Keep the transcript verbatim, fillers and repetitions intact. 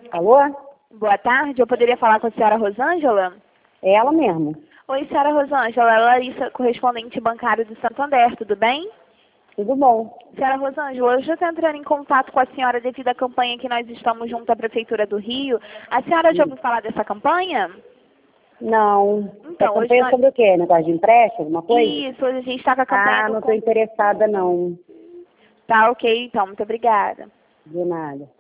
Alô? Boa tarde, eu poderia falar com a senhora Rosângela? É ela mesmo. Oi, senhora Rosângela, é a Larissa, correspondente bancário do Santander, tudo bem? Tudo bom. Senhora Rosângela, eu já estou entrando em contato com a senhora devido à campanha que nós estamos junto à Prefeitura do Rio. A senhora já ouviu falar dessa campanha? Não. Então, Essa hoje campanha nós... sobre o quê? Negócio de empréstimo, alguma coisa? Isso, hoje a gente está com a campanha Ah, do... não estou interessada não. Tá, ok, então, muito obrigada. De nada.